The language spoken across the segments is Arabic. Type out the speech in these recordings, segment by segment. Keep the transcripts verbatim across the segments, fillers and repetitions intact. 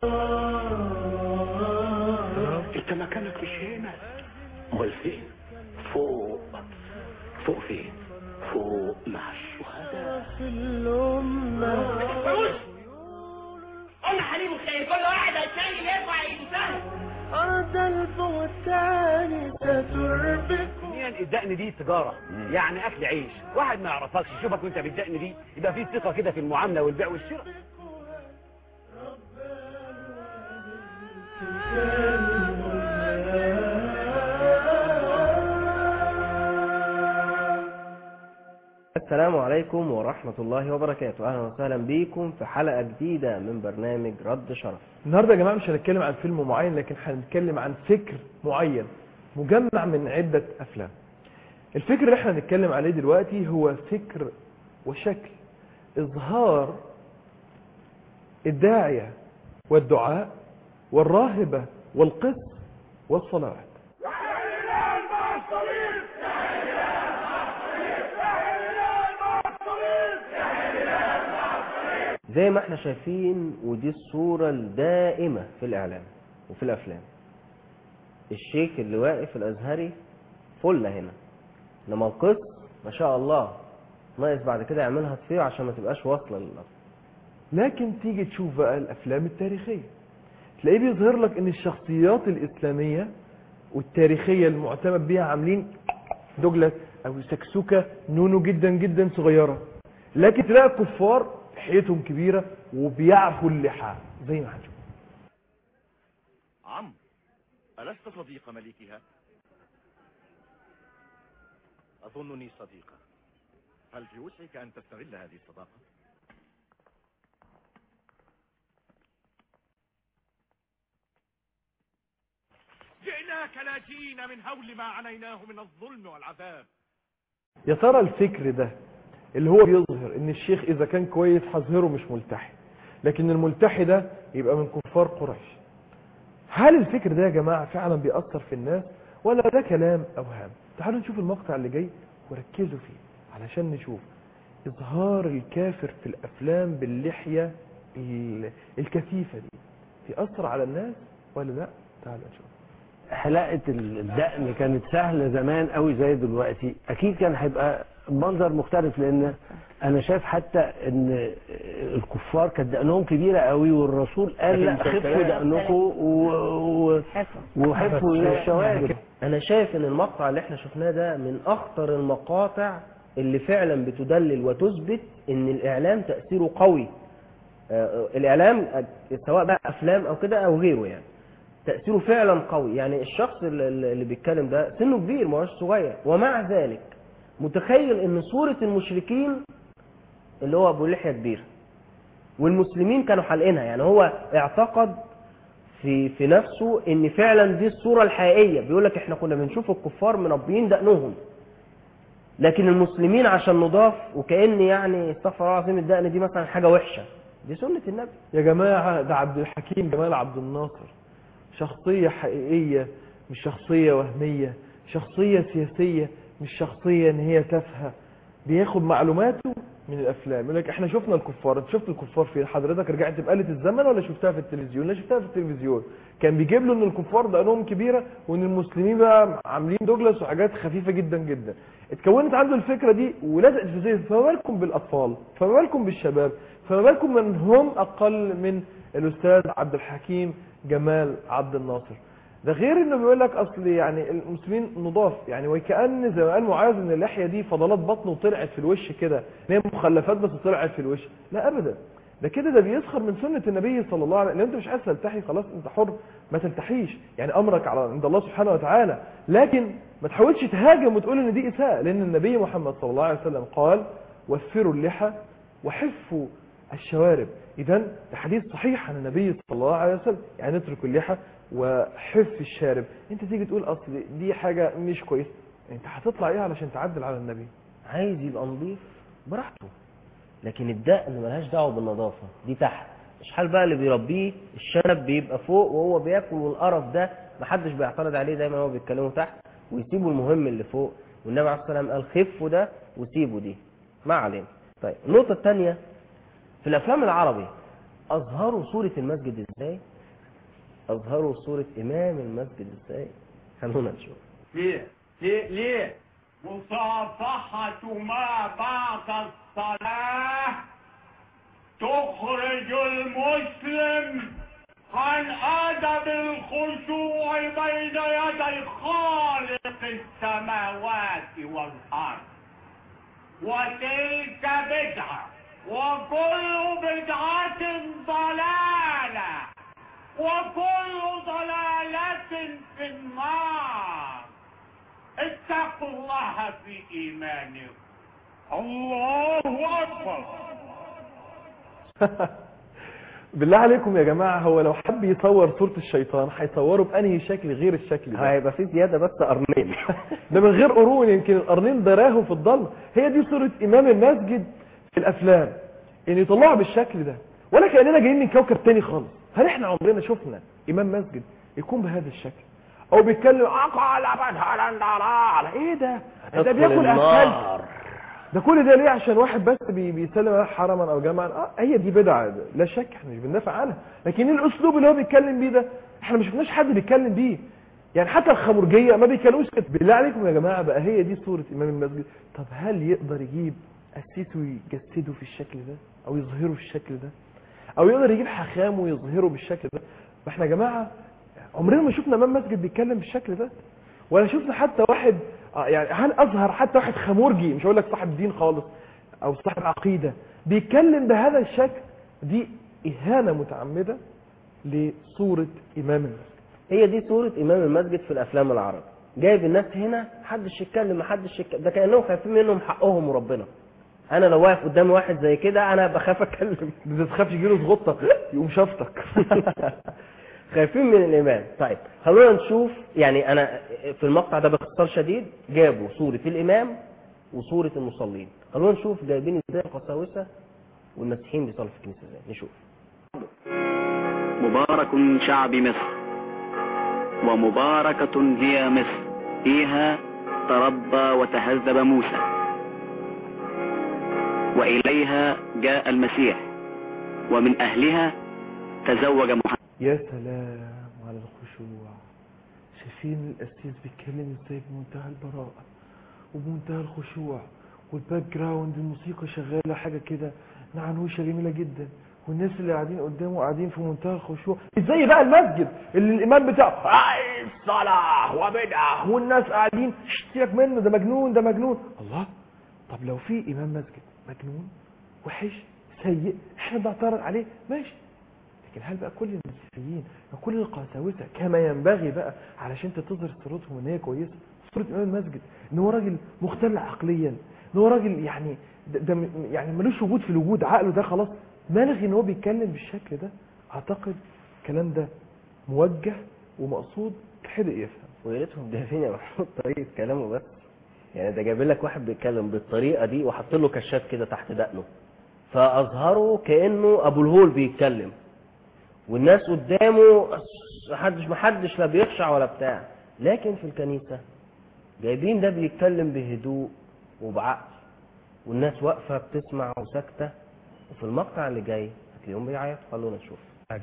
انت مكانك مش هنا، امال فين؟ فوق. فوق فين؟ فوق مع الشهداء في الأمة. قلنا حليم وخير، كل واحد هيتشيل يرفع ايده سهل. أرض البستان ستربكم. الدقن دي تجاره، يعني اكل عيش. واحد ما يعرفكش يشوفك وانت بالدقن دي يبقى في ثقه كده في المعامله والبيع والشراء. السلام عليكم ورحمة الله وبركاته. أهلا وسهلا بكم في حلقة جديدة من برنامج رد شرف. النهاردة يا جماعة مش هنتكلم عن فيلم معين، لكن هنتكلم عن فكر معين مجمع من عدة أفلام. الفكر اللي احنا هنتكلم عليه دلوقتي هو فكر وشكل إظهار الداعية والدعاء والراهبة والقس والصلوات. زي ما احنا شايفين، ودي الصورة الدائمة في الإعلام وفي الأفلام. الشيخ اللي واقف الأزهري فل هنا، لما القس ما شاء الله ناقص بعد كده يعملها تصير عشان ما تبقاش واصلة للأرض. لكن تيجي تشوف بقى الأفلام التاريخية تلاقيه بيظهر لك ان الشخصيات الإسلامية والتاريخية المعتمد بيها عاملين دوجلاس أو سكسوكة نونو جدا جدا صغيرة، لكن تلاقي الكفار لحيتهم كبيرة وبيعفوا اللحى زي ما هنشوف. عم، ألست صديق ملكها؟ أظنني صديقة. هل في وسعك أن تستغل هذه الصداقة؟ جئناك لاجئين من هول ما عنيناه من الظلم والعذاب. يا ترى الفكر ده اللي هو بيظهر ان الشيخ اذا كان كويس هظهره مش ملتحي، لكن الملتحي ده يبقى من كفار قريش، هل الفكر ده يا جماعة فعلا بيأثر في الناس ولا ده كلام اوهام؟ تعالوا نشوف المقطع اللي جاي وركزوا فيه علشان نشوف اظهار الكافر في الافلام باللحية الكثيفة دي بيأثر على الناس ولا لا. تعالوا نشوف. حلقة الدقن كانت سهلة زمان قوي زي دلوقتي، اكيد كان هيبقى منظر مختلف، لان انا شايف حتى ان الكفار كانت دقنهم كبيرة قوي، والرسول قال لا خفوا دقنكم وحفوا الشوارب. انا شايف ان المقطع اللي احنا شفناه ده من اخطر المقاطع اللي فعلا بتدلل وتثبت ان الاعلام تأثيره قوي. الاعلام سواء بقى افلام او كده او غيره يعني تأثيره فعلا قوي. يعني الشخص اللي بيتكلم ده سنه كبير ما هوش صغير، ومع ذلك متخيل ان صورة المشركين اللي هو ابو لحية كبيرة والمسلمين كانوا حلقينها. يعني هو اعتقد في في نفسه ان فعلا دي الصورة الحقيقية. بيقول لك احنا كنا بنشوف الكفار منبيين دقنهم، لكن المسلمين عشان نضاف، وكأن يعني استغفر الله العظيم الدقن دي مثلا حاجة وحشة. دي سنة النبي يا جماعة. ده عبد الحكيم جمال عبد الناصر شخصية حقيقية، مش شخصية وهمية، شخصية سياسية، مش شخصية ان هي تافهة. بياخد معلوماته من الافلام. يقول لك احنا شفنا الكفار. انت شفت الكفار فين؟ حضرتك رجعت بآلة الزمن ولا شفتها في التلفزيون؟ لا شفتها في التلفزيون. كان بيجيب له ان الكفار دقنهم كبيرة وان المسلمين بقى عاملين دوجلاس وحاجات خفيفة جدا جدا. اتكونت عنده الفكرة دي ولزقت في ذهنه. فما بالكم بالاطفال، فما بالكم بالشباب، فما بالكم من هم اقل من الاستاذ عبد الحكيم جمال عبد الناصر. ده غير انه بيقول لك اصل يعني المسلمين نضاف، يعني وكأن زي ما قال معاذ ان اللحيه دي فضلات بطن وطلعت في الوش كده، ان هي مخلفات بس طلعت في الوش. لا ابدا، ده كده ده بيسخر من سنه النبي صلى الله عليه وسلم. لو انت مش عايز تلتحي خلاص انت حر، ما تلتحيش، يعني امرك على عند الله سبحانه وتعالى، لكن ما تحاولش تهاجم وتقول ان دي اساءه، لان النبي محمد صلى الله عليه وسلم قال وفروا اللحى وحفوا الشوارب. اذا ده حديث صحيح عن النبي صلى الله عليه وسلم، يعني نترك اللحى وحف الشارب. انت تيجي تقول اصل دي حاجه مش كويسه، انت هتطلع ايه علشان تعدل على النبي؟ عايز يبقى نظيف براحته، لكن الدقن ملهاش دعوه بالنظافه، دي تحت. مش حال بقى اللي بيربيه الشنب بيبقى فوق وهو بياكل، والقرف ده محدش بيعترض عليه، دايما هو بيتكلموا تحت ويسيبوا المهم اللي فوق. والنبي عليه الصلاه والسلام قال خفوا ده وسيبوا دي. ما علينا. طيب النقطه الثانيه في الافلام العربي اظهروا صورة المسجد ازاي؟ اظهروا صورة امام المسجد ازاي؟ خلونا نشوف. ليه ليه ليه مصافحة ما بعد الصلاة تخرج المسلم عن أدب الخشوع بين يدي خالق السماوات والأرض، وتلك بدعة، وكل بدعة ضلالة، وكل ضلالة في النار. اتقوا الله في إيمانكم. الله أكبر. بالله عليكم يا جماعة، هو لو حب يصور صورة الشيطان هيصوره بأنهي شكل غير الشكل ده؟ هيبقى في زيادة بس قرنين. ده من غير قرون، يمكن القرنين دراهم في الضلمة. هي دي صورة إمام المسجد في الأفلام، إن يطلعوا بالشكل ده، ولا كأننا جايين من كوكب تاني خالص. هل احنا عمرنا شفنا إمام مسجد يكون بهذا الشكل؟ أو بيتكلم أقال بدها لندلال؟ إيه ده؟ ده بياكل أكل. ده كل ده ليه؟ عشان واحد بس بي بيسلم حرما او جامعا. اه هي دي بدعه لا شك، احنا مش بندافع عنها، لكن الاسلوب اللي هو بيتكلم بيه ده احنا ما شفناش حد بيتكلم بيه. يعني حتى الخمرجيه ما بيتكلموش كده. بالله عليكم يا جماعه بقى، هي دي صوره امام المسجد. طب هل يقدر يجيب قسيس ويجسده في الشكل ده او يظهره في الشكل ده، او يقدر يجيب حخام ويظهره بالشكل ده؟ ما احنا يا جماعه عمرنا ما شفنا امام مسجد بيتكلم بالشكل ده، ولا شفنا حتى واحد يعني هل اظهر حتى واحد خمورجي، مش هقول لك صاحب دين خالص او صاحب عقيده، بيتكلم بهذا الشكل؟ دي اهانه متعمده لصوره امام المسجد. هي دي صورة امام المسجد في الافلام العربي. جايب الناس هنا محدش يتكلم، محدش يتكلم، ده كانهم خايفين منهم حقهم وربنا. انا لو واقف قدام واحد زي كده انا بخاف اتكلم. ده تخاف يجيله زغطه يقوم شافتك. خايفين من الامام. طيب خلونا نشوف. يعني انا في المقطع ده باختصار شديد جابوا صورة الامام وصورة المصلين. خلونا نشوف جايبين ازاي القساوسة والمسيحيين بيصلوا في الكنيسة ازاي. نشوف. مبارك شعب مصر، ومباركة هي مصر، فيها تربى وتهذب موسى، وإليها جاء المسيح، ومن أهلها تزوج محمد. يا سلام على الخشوع. شايفين القسيس بيتكلم ازاي بمنتهى البراءة وبمنتهى الخشوع، والباك جراوند الموسيقى شغالة حاجة كده نعنوشة جميلة جدا، والناس اللي قاعدين قدامه قاعدين في منتهى الخشوع. ازاي بقى المسجد اللي الامام بتاعه عايز صلاة وبدعة والناس قاعدين اشتياك منه، ده مجنون ده مجنون. الله، طب لو في امام مسجد مجنون وحش سيء احنا بنعترض عليه ماشي، لكن هل بقى كل المسيحيين وكل القساوسه كما ينبغي بقى علشان تظهر صورتهم ان هي كويسه؟ صوره امام المسجد ان هو راجل مختل عقليا، ان هو راجل يعني ده, ده يعني ملوش وجود في الوجود، عقله ده خلاص ملغي ان هو بيتكلم بالشكل ده. اعتقد الكلام ده موجه ومقصود حد يفهم. ويا ريتهم جايبين يا محمود طريقه كلامه بس. يعني ده جايب لك واحد بيتكلم بالطريقه دي وحط له كشاف كده تحت دقنه، فاظهره كانه ابو الهول بيتكلم، والناس قدامه محدش محدش لا بيخشع ولا بتاع. لكن في الكنيسه جايبين ده بيتكلم بهدوء وبعقل، والناس واقفه بتسمع وساكته، وفي المقطع اللي جاي هتلاقيهم بيعيطوا. خلونا نشوف.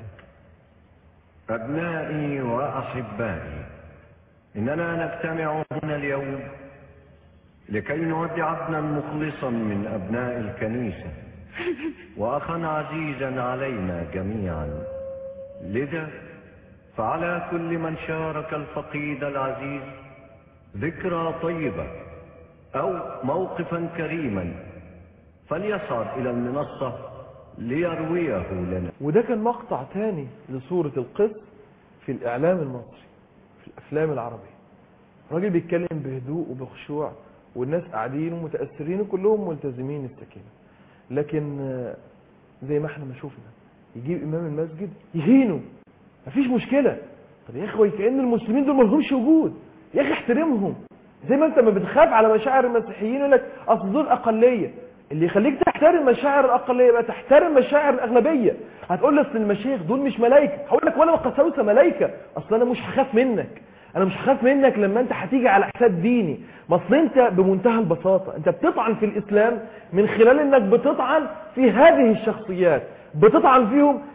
أبنائي وأحبائي، إننا نجتمع هنا اليوم لكي نودع ابنا مخلصا من أبناء الكنيسة وأخا عزيزا علينا جميعا. لذا فعلى كل من شارك الفقيد العزيز ذكرى طيبة أو موقفا كريما فليصعد إلى المنصة ليرويه لنا. وده كان مقطع تاني لصورة القس في الإعلام المصري في الأفلام العربية. راجل بيتكلم بهدوء وبخشوع والناس قاعدين ومتأثرين وكلهم ملتزمين السكينة، لكن زي ما احنا ما شفنا يجيب إمام المسجد يهينه. مفيش مشكلة. طب يا اخوي كأن المسلمين دول ملهمش وجود، يا اخي احترمهم. زي ما انت ما بتخاف على مشاعر المسيحيين يقول لك اصل دول اقليه، اللي يخليك تحترم مشاعر الاقليه بقى تحترم مشاعر الاغلبيه. هتقول لي اصل المشايخ دول مش ملائكه، هقول لك ولا القساوسه ملائكه. اصل انا مش هخاف منك، انا مش هخاف منك لما انت هتيجي على حساب ديني. ما اصل انت بمنتهى البساطه انت بتطعن في الاسلام من خلال انك بتطعن في هذه الشخصيات، بتطعن فيهم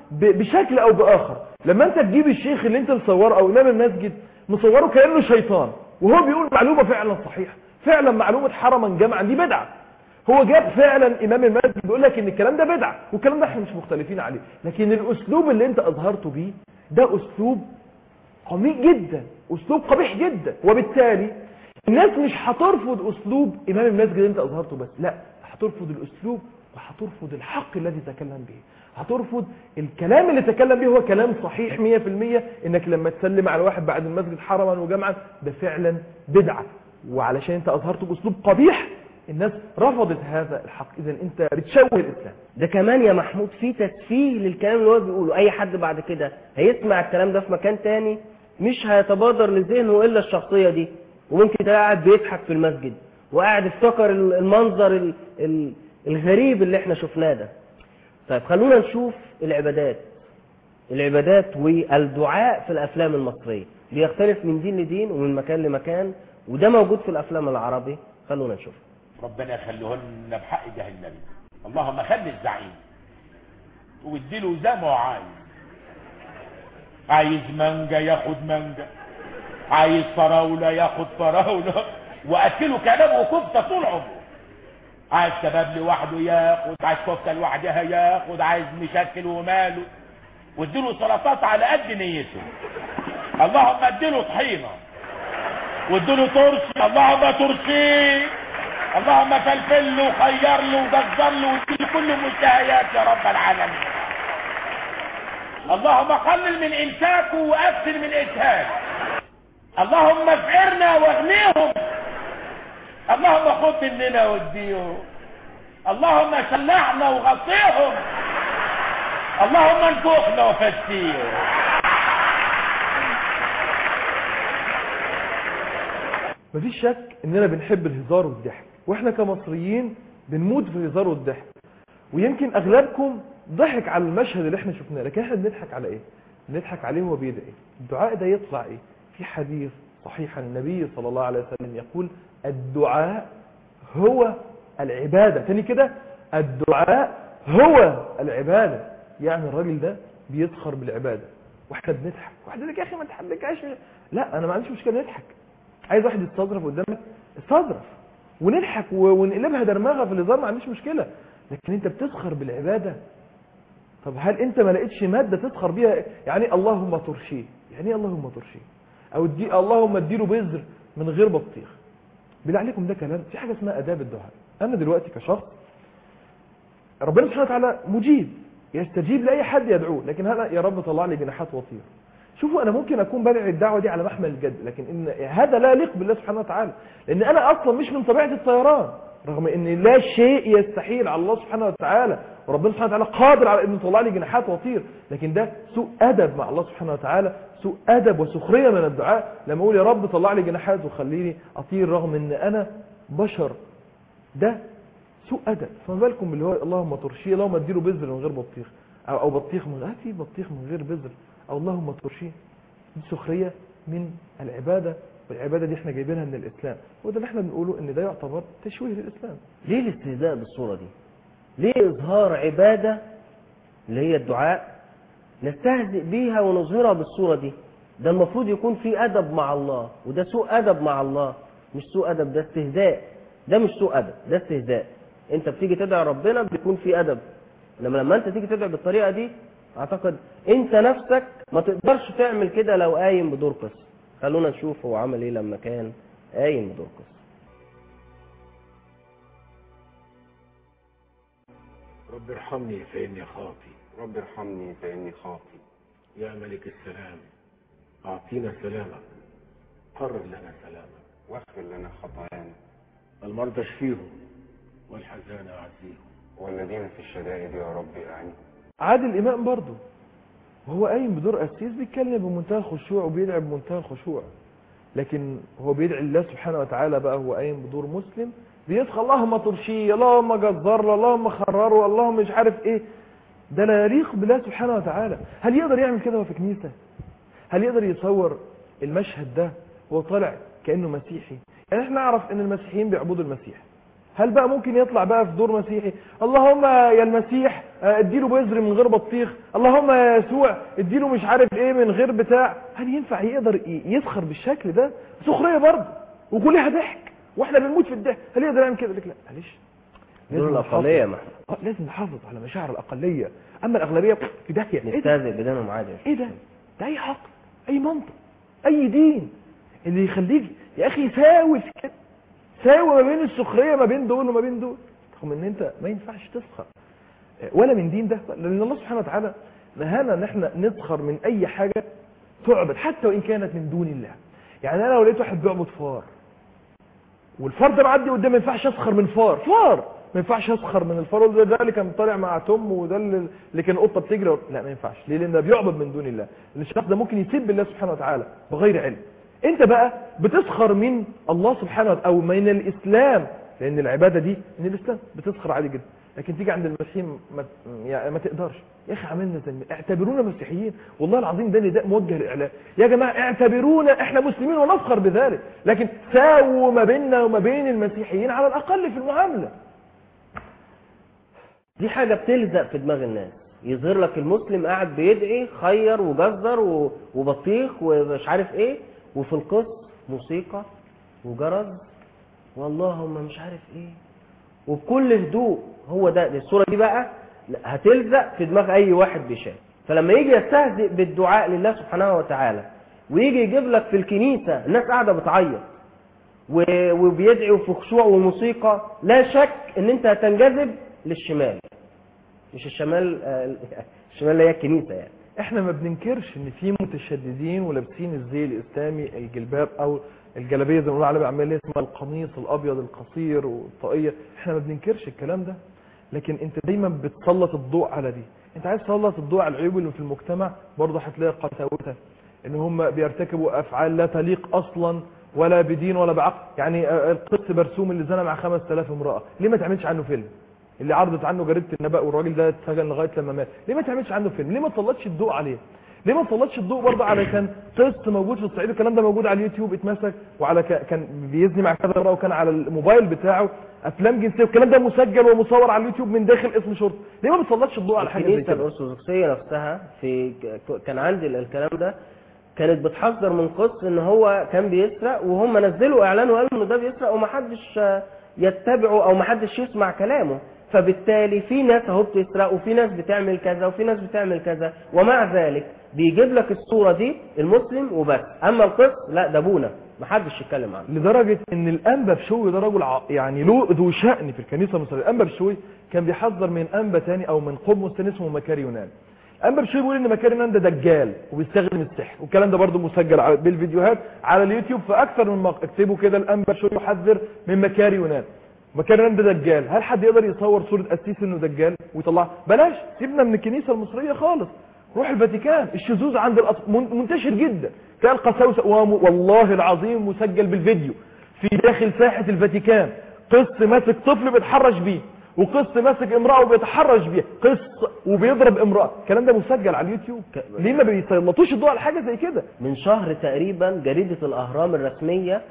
بشكل او باخر. لما انت تجيب الشيخ اللي انت مصوره او امام المسجد مصوره كانه شيطان وهو بيقول معلومه فعلا صحيحه، فعلا معلومه حرما جمعا دي بدعه، هو جاب فعلا امام المسجد بيقول لك ان الكلام ده بدعه والكلام ده احنا مش مختلفين عليه، لكن الاسلوب اللي انت اظهرته بيه ده اسلوب قميء جدا، اسلوب قبيح جدا، وبالتالي الناس مش هترفض اسلوب امام المسجد اللي انت اظهرته بس، لا هترفض الاسلوب وهترفض الحق الذي تكلم به، هترفض الكلام اللي تكلم به هو كلام صحيح مية في المية، انك لما تسلم على واحد بعد المسجد حرما وجمعا ده فعلا بدعه، وعلشان انت اظهرته باسلوب قبيح الناس رفضت هذا الحق. اذا انت بتشوه الاسلام. ده كمان يا محمود في تسفيه للكلام اللي هو بيقوله، اي حد بعد كده هيسمع الكلام ده في مكان تاني مش هيتبادر لذهنه الا الشخصيه دي، وممكن تلاقي قاعد بيضحك في المسجد وقاعد افتكر المنظر الغريب اللي احنا شفناه ده. طيب خلونا نشوف العبادات. العبادات والدعاء في الافلام المصريه بيختلف من دين لدين ومن مكان لمكان، وده موجود في الافلام العربي. خلونا نشوف. ربنا يخليهن بحق جاه النبي. اللهم خلي الزعيم واديله زي ما هو عايز، عايز مانجا ياخد مانجا، عايز فراوله ياخد فراوله، واكله كباب وكفته طول عمره. عايز كباب لوحده ياخد، عايز كفته لوحدها ياخد، عايز مشكل وماله، واديله سلطات على قد نيته. اللهم اديله طحينه واديله ترشي، اللهم ترشيه، اللهم فلفل له وخير له وجزر له واديله كل مشتهيات يا رب العالمين. اللهم قلل من امساكه واكثر من اسهاله. اللهم افعرنا واغنيهم، اللهم خذ مننا واديهم، اللهم شلعنا وغطيهم، اللهم انفخنا وفتيهم. مفيش شك اننا بنحب الهزار والضحك، واحنا كمصريين بنموت في الهزار والضحك، ويمكن اغلبكم ضحك على المشهد اللي احنا شفناه، لكن احنا بنضحك على ايه؟ بنضحك عليه وهو بيدعي ايه؟ الدعاء ده يطلع ايه؟ في حديث صحيح عن النبي صلى الله عليه وسلم يقول الدعاء هو العبادة. تاني كده، الدعاء هو العبادة. يعني الراجل ده بيسخر بالعبادة واحنا بنضحك. واحد يقول لك يا اخي ما تحبكاش، لا انا ما عنديش مشكله نضحك. عايز واحد يستظرف قدامك استظرف ونضحك ونقلبها درمغه في الهزار، ما عنديش مشكله، لكن انت بتسخر بالعباده. طب هل انت ما لقيتش ماده تسخر بيها؟ يعني اللهم ترشيه، يعني ايه اللهم ترشيه؟ او دي اللهم اديله بذر من غير بطيخ. بالله عليكم ده كلام؟ في حاجه اسمها اداب الدعاء. انا دلوقتي كشخص ربنا سبحانه وتعالى مجيب، يستجيب لاي حد يدعوه، لكن هذا يا رب طلع لي جناحات وطير. شوفوا انا ممكن اكون بدعي الدعوه دي على محمل الجد، لكن ان هذا لا يليق بالله سبحانه وتعالى، لان انا اصلا مش من طبيعه الطيران، رغم ان لا شيء يستحيل على الله سبحانه وتعالى، وربنا سبحانه وتعالى قادر على انه يطلع لي جناحات وطير، لكن ده سوء ادب مع الله سبحانه وتعالى، سوء ادب وسخريه من الدعاء لما اقول يا رب طلع لي جناحات وخليني اطير رغم ان انا بشر. ده سوء ادب. فما بالكم باللي هو اللهم ترشيه، اللهم اديله بذر من غير بطيخ، او او بطيخ من غير في بطيخ من غير بذر، او اللهم ترشيه. دي سخريه من العباده، والعباده دي احنا جايبينها من الاسلام، وده اللي احنا بنقوله ان ده يعتبر تشويه للاسلام. ليه الاستهزاء بالصوره دي؟ ليه اظهار عباده اللي هي الدعاء نستهزئ بيها ونظهرها بالصوره دي؟ ده المفروض يكون في ادب مع الله، وده سوء ادب مع الله. مش سوء ادب، ده استهزاء. ده مش سوء ادب، ده استهزاء. انت بتيجي تدعي ربنا بيكون في ادب، انما لما انت تيجي تدعي بالطريقه دي اعتقد انت نفسك ما تقدرش تعمل كده لو قايم بدور قس. خلونا نشوف هو عمل ايه لما كان قايم بدور قس. رب ارحمني فإني خاطي، رب ارحمني فإني خاطي. يا ملك السلام أعطينا سلامك، قرر لنا سلامك، واغفر لنا خطايانا. المرضى اشفيهم والحزان أعزيهم، والذين في الشدائد يا رب أعنهم. عادل إمام برضه وهو قايم بدور قسيس بيتكلم بمنتهى الخشوع وبيدعي بمنتهى الخشوع، لكن هو بيدعي الله سبحانه وتعالى بقى هو قايم بدور مسلم، بيدخل اللهم ترشيه، اللهم جزر له، اللهم خرره، اللهم مش عارف ايه. ده لا يليق بالله سبحانه وتعالى. هل يقدر يعمل كده وهو في كنيسه؟ هل يقدر يصور المشهد ده وهو طالع كانه مسيحي؟ يعني احنا نعرف ان المسيحيين بيعبدوا المسيح، هل بقى ممكن يطلع بقى في دور مسيحي اللهم يا المسيح اديله بذر من غير بطيخ، اللهم يا يسوع اديله مش عارف ايه من غير بتاع. هل ينفع يقدر يسخر بالشكل ده؟ سخريه برضه وكلها ضحك واحنا بنموت في الضحك. هل يقدر يعمل كده؟ لك لا معلش، دول الاقليه ما اه لازم نحافظ على مشاعر الاقليه، اما الاغلبيه في داهيه. نستهزئ بدينهم عادي. ايه ده؟ ده اي عقل، اي منطق، اي دين اللي يخليك يا اخي ساوي في كده، ساوي ما بين السخريه ما بين دول وما بين دول، رغم ان انت ما ينفعش تسخر ولا من دين ده، لان الله سبحانه وتعالى نهانا ان احنا نسخر من اي حاجه تعبد حتى وان كانت من دون الله. يعني انا لو لقيت واحد بيعبد فار والفار ده معدي قدامي، ما ينفعش اسخر من فار، فار ما ينفعش اسخر من الفار ده, ده اللي كان طالع مع توم وده اللي كان قطه بتجري، لا ما ينفعش. ليه؟ لان ده بيعبد من دون الله، لان الشخص ده ممكن يسب الله سبحانه وتعالى بغير علم. انت بقى بتسخر من الله سبحانه وتعالى او من الاسلام، لان العباده دي من الاسلام، بتسخر عادي جدا. لكن تيجي عند المسيحيين ما, يعني ما تقدرش. يا اخي عملنا زي اعتبرونا مسيحيين، والله العظيم ده نداء موجه للاعلام. يا جماعه اعتبرونا احنا مسلمين ونفخر بذلك، لكن ساووا ما بيننا وما بين المسيحيين على الاقل في المعامله. دي حاجه بتلزق في دماغ الناس، يظهر لك المسلم قاعد بيدعي خير وجزر وبطيخ ومش عارف ايه، وفي القص موسيقى وجرس واللهم مش عارف ايه، وبكل هدوء. هو ده, ده الصوره دي بقى هتلزق في دماغ اي واحد بيشاهد. فلما يجي يستهزئ بالدعاء لله سبحانه وتعالى ويجي يجيب لك في الكنيسه الناس قاعده بتعيط وبيدعوا في خشوع وموسيقى، لا شك ان انت هتنجذب للشمال، مش الشمال الشمال اللي هي الكنيسه. يعني احنا ما بننكرش ان في متشددين ولابسين الزي الاسلامي، الجلباب او الجلابيه زي ما بنقول عليها بعمليه اسمها القميص الابيض القصير والطاقيه، احنا ما بننكرش الكلام ده. لكن انت دايما بتسلط الضوء على دي. انت عايز تسلط الضوء على العيوب اللي في المجتمع، برضه هتلاقي قساوتها ان هم بيرتكبوا افعال لا تليق اصلا ولا بدين ولا بعقل. يعني القس برسوم اللي زنى مع خمسة آلاف امراه، ليه ما تعملش عنه فيلم؟ اللي عرضت عنه جريده النبأ والراجل ده اتسجن لغايه لما مات، ليه ما تعملش عنه فيلم؟ ليه ما تسلطش الضوء عليه؟ ليه ما تسلطش الضوء برضه على كان قس موجود في الصعيد، الكلام ده موجود على اليوتيوب، اتمسك وعلى كان بيزني مع كذا امراه وكان على الموبايل بتاعه افلام جنسيه، والكلام ده مسجل ومصور على اليوتيوب من داخل اسم شرطه. ليه ما بتسلطش الضوء على حاجه زي الكنيسه كده؟ الارثوذكسيه نفسها في كان عندي الكلام ده، كانت بتحذر من قس ان هو كان بيسرق، وهم نزلوا اعلان وقالوا انه ده بيسرق ومحدش يتبعه او محدش يسمع كلامه. فبالتالي في ناس اهو بتسرق وفي ناس بتعمل كذا وفي ناس بتعمل كذا، ومع ذلك بيجيب لك الصوره دي المسلم وبس. اما القس لا، ده ابونا محدش يتكلم عنه. لدرجه ان الانبا بشوي ده رجل يعني له ذو شأن في الكنيسه المصريه. الانبا بشوي كان بيحذر من انبا ثاني او من قمص ثاني اسمه مكاري يونان. الانبا بشوي بيقول ان مكاري يونان ده دجال وبيستخدم السحر، والكلام ده برضه مسجل بالفيديوهات على اليوتيوب في اكثر من موقع. اكتبوا كده الانبا بشوي يحذر من مكاري يونان. مكاري يونان ده دجال. هل حد يقدر يصور صوره قسيس انه دجال ويطلعها؟ بلاش، سيبنا من الكنيسه المصريه خالص، روح الفاتيكان. الشذوذ عند الأطفال منتشر جدا، كان القساوسه والله العظيم مسجل بالفيديو في داخل ساحه الفاتيكان، قس ماسك طفل بيتحرش بيه، وقس ماسك امراه وبيتحرش بيها، قس وبيضرب امراه، الكلام ده مسجل على اليوتيوب. ليه ما بيسلطوش الضوء على حاجه زي كده؟ من شهر تقريبا جريده الاهرام الرسميه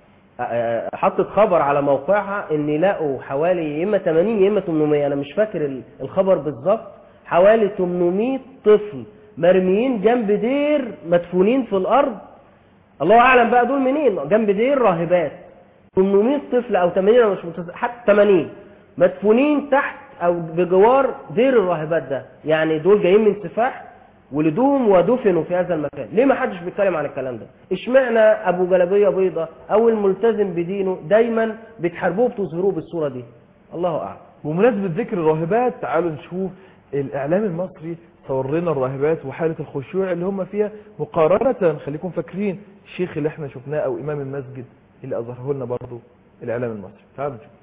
حطت خبر على موقعها ان لقوا حوالي يا اما ثمانين يا اما ثمانمائة، انا مش فاكر الخبر بالظبط، حوالي ثمانمائة طفل مرميين جنب دير مدفونين في الارض. الله اعلم بقى دول منين، جنب دير راهبات. ثمانمائة طفل او ثمانين، مش متز... حتى ثمانين مدفونين تحت او بجوار دير الراهبات ده. يعني دول جايين من سفاح ولدوهم ودفنوا في هذا المكان. ليه ما حدش بيتكلم عن الكلام ده؟ اشمعنى ابو جلابيه بيضه او الملتزم بدينه دايما بتحاربوه بتظهروه بالصوره دي؟ الله اعلم. بمناسبه ذكر الراهبات، تعالوا نشوف الاعلام المصري صور لنا الراهبات وحاله الخشوع اللي هم فيها مقارنه. خليكم فاكرين الشيخ اللي احنا شفناه او امام المسجد اللي اظهره لنا برضه الاعلام المصري. تعالوا نشوف.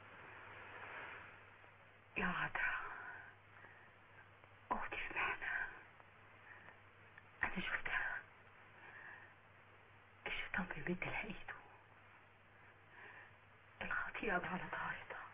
يا عذرا اختي سمعنا، انا شفتها، الشيطان بيمد لقيته، الخطيئه على طهارتها،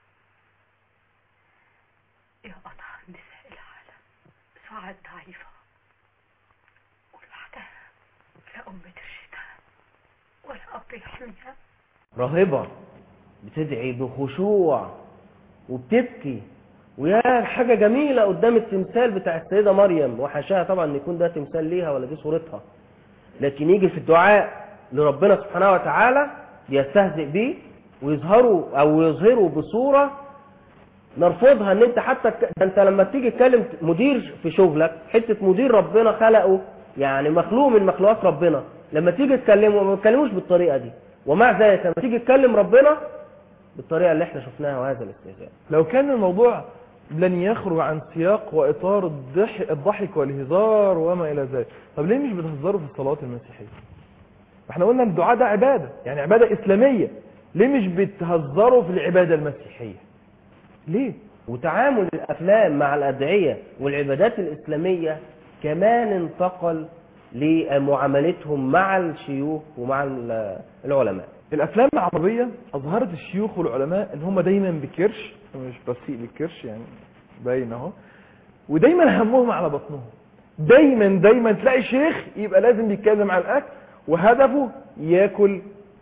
يا قطع النساء العالم سعاد ضعيفه ولوحدها، لا ام ترشدها ولا اب يحميها. راهبه بتدعي بخشوع وبتبكي ويا حاجة جميلة قدام التمثال بتاع السيدة مريم، وحاشاها طبعا ان يكون ده تمثال ليها ولا دي صورتها، لكن يجي في الدعاء لربنا سبحانه وتعالى يستهزئ بيه ويظهروا او يظهروا بصورة نرفضها. ان انت حتى انت لما تيجي تكلم مدير في شغلك، حتة مدير ربنا خلقه يعني مخلوق من مخلوقات ربنا، لما تيجي تكلمه ما بتكلموش بالطريقة دي، ومع ذلك لما تيجي تكلم ربنا بالطريقة اللي احنا شفناها وهذا الاستهزاء. لو كان الموضوع لن يخرج عن سياق واطار الضحك, الضحك والهزار وما الى ذلك، طب ليه مش بتهزروا في الصلوات المسيحيه؟ احنا قلنا الدعاء ده عباده، يعني عباده اسلاميه، ليه مش بتهزروا في العباده المسيحيه؟ ليه؟ وتعامل الافلام مع الادعيه والعبادات الاسلاميه كمان انتقل لمعاملتهم مع الشيوخ ومع العلماء. الافلام العربيه اظهرت الشيوخ والعلماء ان هم دايما بكرش، مش بسيء للكرش يعني باين اهو، ودايما همهم على بطنهم. دايما دايما تلاقي شيخ يبقى لازم يتكلم عن الاكل وهدفه ياكل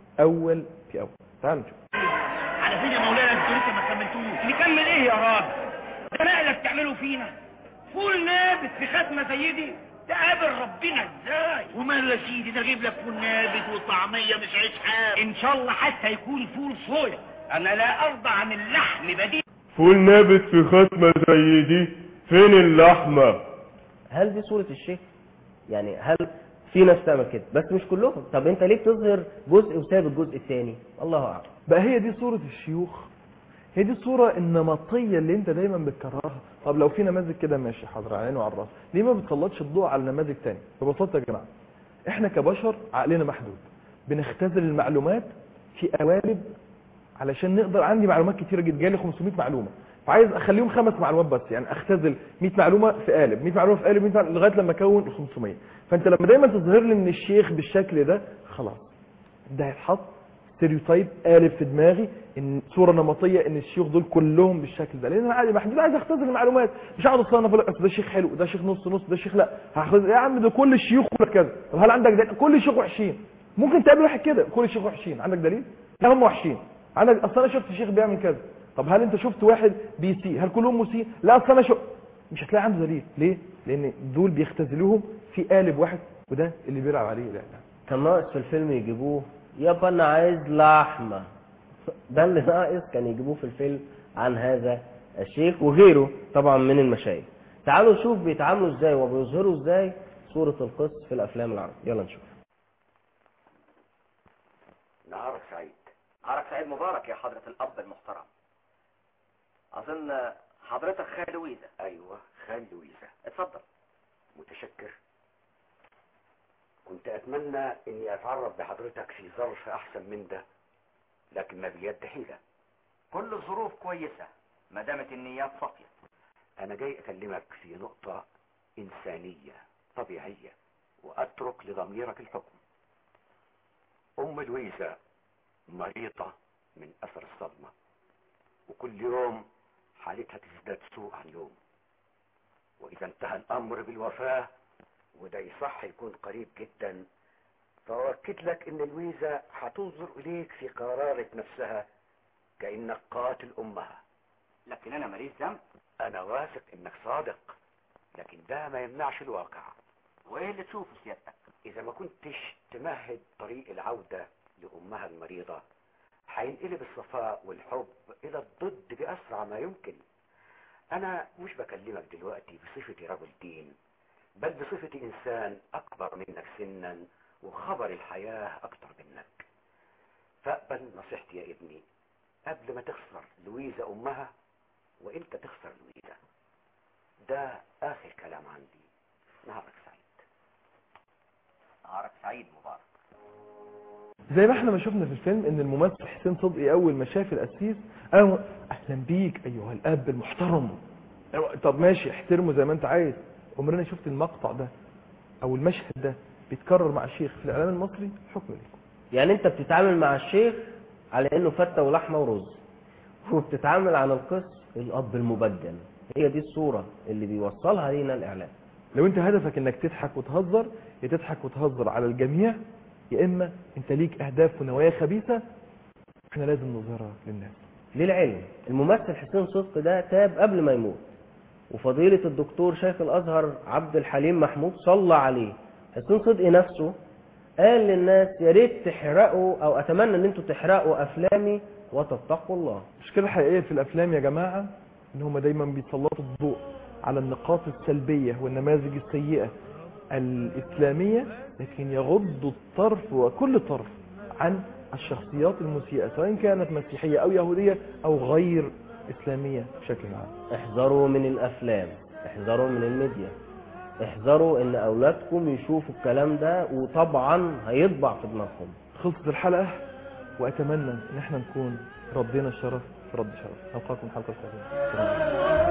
اول في اول. تعالوا نشوف. على فين يا مولانا انتوا لسه ما كملتوش؟ نكمل ايه يا راجل؟ ده نقلك تعملوا فينا فول نابت في ختمه زي دي؟ تقابل ربنا ازاي؟ وماله يا سيدي، ده اجيب لك فول نابت وطعميه مش عيش حار، ان شاء الله حتى يكون فول صويا، انا لا ارضى عن اللحم بديل. فول نابت في ختمه زي دي، فين اللحمه؟ هل دي صوره الشيخ؟ يعني هل في ناس تعمل كده؟ بس مش كلهم. طب انت ليه بتظهر جزء وساب الجزء الثاني؟ الله اعلم. بقى هي دي صوره الشيوخ، هي دي الصوره النمطيه اللي انت دايما بتكررها. طب لو في نماذج كده ماشي حاضر على عيني وعلى الراس، ليه ما بتسلطش الضوء على نماذج تاني؟ ببساطه يا جماعه احنا كبشر عقلنا محدود، بنختزل المعلومات في قوالب علشان نقدر. عندي معلومات كتيره جدا، جالي خمسمائة معلومه، فعايز اخليهم خمس معلومات بس، يعني اختزل مية معلومه في قالب، مية معلومه في قالب، مية معلومة لغايه لما اكون خمسمائة. فانت لما دايما تظهر لي ان الشيخ بالشكل ده، خلاص ده هيتحط ستيريوتايب قالب في دماغي، ان صوره نمطيه ان الشيوخ دول كلهم بالشكل ده، لان انا عادي محدود، عايز اختزل المعلومات، مش هقعد اصنف اقول ده شيخ حلو، ده شيخ نص نص، ده شيخ لا هاخد يا عم ده كل الشيوخ كذا. طب هل عندك دليل؟ كل الشيوخ وحشين. ممكن تقابل واحد كده كل الشيوخ وحشين، عندك دليل؟ لا هم وحشين. عندك اصل انا شفت شيخ بيعمل كذا. طب هل انت شفت واحد بيسيء؟ هل كلهم مسيء؟ لا اصل انا شو مش هتلاقي عنده دليل. ليه؟ لان دول بيختزلوهم في قالب واحد، وده اللي بيلعب عليه. لا لا كان ناقص في الفيلم يجيبوه يابا انا عايز لحمه، ده اللي ناقص كان يجيبوه في الفيلم عن هذا الشيخ وغيره طبعا من المشايخ. تعالوا نشوف بيتعاملوا ازاي وبيظهروا ازاي صوره القس في الافلام العربيه. يلا نشوف. نهارك سعيد. نهارك سعيد مبارك يا حضرة الأب المحترم. أظن حضرتك خال لويزا. أيوة خال لويزا. اتفضل. متشكر. كنت أتمنى إني أتعرف بحضرتك في ظرف أحسن من ده، لكن ما بيد حيلة. كل الظروف كويسة ما دامت النيات صافية. أنا جاي أكلمك في نقطة إنسانية طبيعية وأترك لضميرك الحكم. أم لويزا مريضة من أثر الصدمة، وكل يوم حالتها تزداد سوء عن يوم، وإذا انتهى الأمر بالوفاة، وده يصح يكون قريب جدا، فأؤكد لك إن لويزا هتنظر إليك في قرارة نفسها كأنك قاتل أمها. لكن أنا ماليش ذنب. أنا واثق إنك صادق، لكن ده ما يمنعش الواقع. وإيه اللي تشوفه سيادتك؟ إذا ما كنتش تمهد طريق العودة لأمها المريضة، هينقلب الصفاء والحب إلى الضد بأسرع ما يمكن. أنا مش بكلمك دلوقتي بصفتي رجل دين، بل بصفتي إنسان أكبر منك سنا وخبر الحياة أكتر منك. فاقبل نصيحتي يا ابني، قبل ما تخسر لويزا أمها وإنت تخسر لويزا. ده آخر كلام عندي. نهارك سعيد. نهارك سعيد مبارك. زي ما احنا ما شفنا في الفيلم ان الممثل حسين صدقي اول ما شاف القسيس قال اهلا بيك ايها الاب المحترم. طب ماشي احترمه زي ما انت عايز. عمرنا شفت المقطع ده او المشهد ده بيتكرر مع الشيخ في الاعلام المصري؟ حكم لكم. يعني انت بتتعامل مع الشيخ على انه فته ولحمه ورز، وبتتعامل عن القس الاب المبجل. هي دي الصوره اللي بيوصلها لينا الاعلام. لو انت هدفك انك تضحك وتهزر، يا تضحك وتهزر على الجميع، يا اما انت ليك اهداف ونوايا خبيثه احنا لازم نظهرها للناس. للعلم. الممثل حسين صدقي ده تاب قبل ما يموت، وفضيلة الدكتور شيخ الأزهر عبد الحليم محمود صلى عليه. حسين صدقي نفسه قال للناس يا ريت تحرقوا أو أتمنى أن انتوا تحرقوا أفلامي وتتقوا الله. المشكلة الحقيقية في الأفلام يا جماعة إن هم دايما بيسلطوا الضوء على النقاط السلبية والنماذج السيئة الإسلامية، لكن يغض الطرف وكل طرف عن الشخصيات المسيئة سواء كانت مسيحية أو يهودية أو غير إسلامية بشكل عام. احذروا من الأفلام، احذروا من الميديا، احذروا ان أولادكم يشوفوا الكلام ده، وطبعا هيطبع في دماغهم. خلصت الحلقة وأتمنى إن احنا نكون ردينا الشرف في رد شرف. ألقاكم الحلقة القادمة.